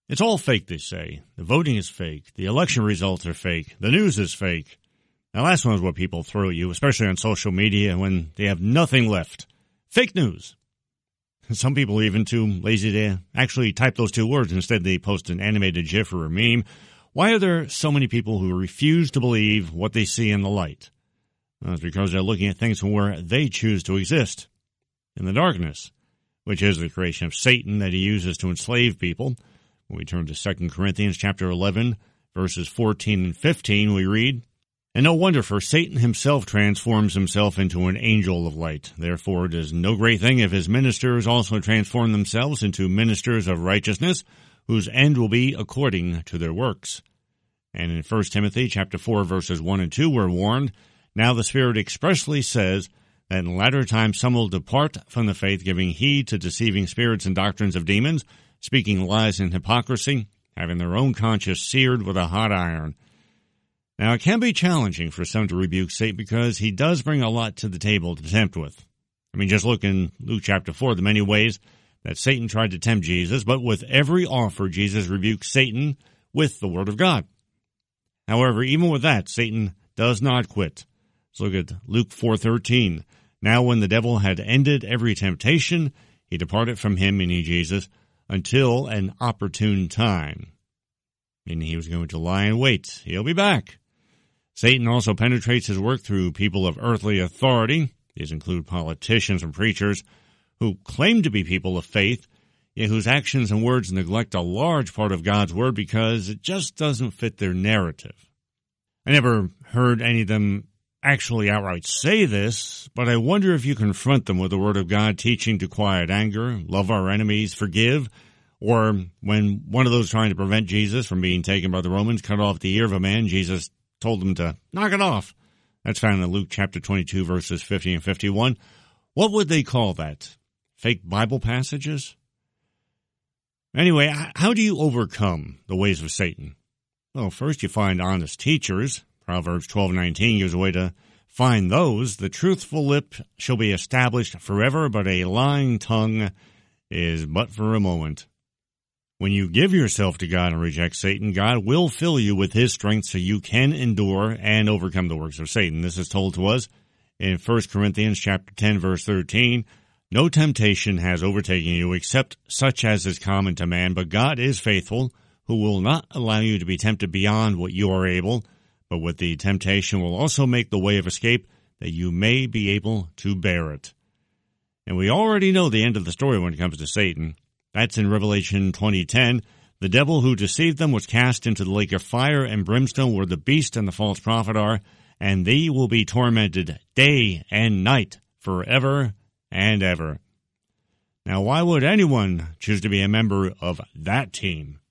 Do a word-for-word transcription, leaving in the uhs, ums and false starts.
It's all fake, they say. The voting is fake. The election results are fake. The news is fake. Now, last one is what people throw at you, especially on social media when they have nothing left. Fake news. Some people are even too lazy to actually type those two words. Instead, they post an animated GIF or a meme. Why are there so many people who refuse to believe what they see in the light? Well, it's because they're looking at things from where they choose to exist, in the darkness, which is the creation of Satan that he uses to enslave people. When we turn to Second Corinthians chapter eleven, verses fourteen and fifteen, we read, "And no wonder, for Satan himself transforms himself into an angel of light. Therefore it is no great thing if his ministers also transform themselves into ministers of righteousness, whose end will be according to their works." And in First Timothy chapter four, verses one and two, we're warned, "Now the Spirit expressly says that in latter times some will depart from the faith, giving heed to deceiving spirits and doctrines of demons, speaking lies and hypocrisy, having their own conscience seared with a hot iron." Now, it can be challenging for some to rebuke Satan because he does bring a lot to the table to tempt with. I mean, just look in Luke chapter four, the many ways that Satan tried to tempt Jesus, but with every offer, Jesus rebuked Satan with the word of God. However, even with that, Satan does not quit. Let's look at Luke four thirteen. "Now when the devil had ended every temptation, he departed from him," meaning Jesus, "until an opportune time." Meaning he was going to lie in wait. He'll be back. Satan also penetrates his work through people of earthly authority. These include politicians and preachers who claim to be people of faith, yet whose actions and words neglect a large part of God's word because it just doesn't fit their narrative. I never heard any of them actually outright say this, but I wonder if you confront them with the word of God teaching to quiet anger, love our enemies, forgive, or when one of those trying to prevent Jesus from being taken by the Romans cut off the ear of a man, Jesus told them to knock it off. That's found in Luke chapter twenty-two, verses fifty and fifty-one. What would they call that? Fake Bible passages? Anyway, how do you overcome the ways of Satan? Well, first you find honest teachers. Proverbs twelve nineteen gives a way to find those. "The truthful lip shall be established forever, but a lying tongue is but for a moment." When you give yourself to God and reject Satan, God will fill you with his strength so you can endure and overcome the works of Satan. This is told to us in First Corinthians chapter ten, verse thirteen. "No temptation has overtaken you except such as is common to man, but God is faithful, who will not allow you to be tempted beyond what you are able, but with the temptation will also make the way of escape that you may be able to bear it." And we already know the end of the story when it comes to Satan. That's in Revelation twenty ten. "The devil who deceived them was cast into the lake of fire and brimstone where the beast and the false prophet are, and they will be tormented day and night forever and ever." Now, why would anyone choose to be a member of that team?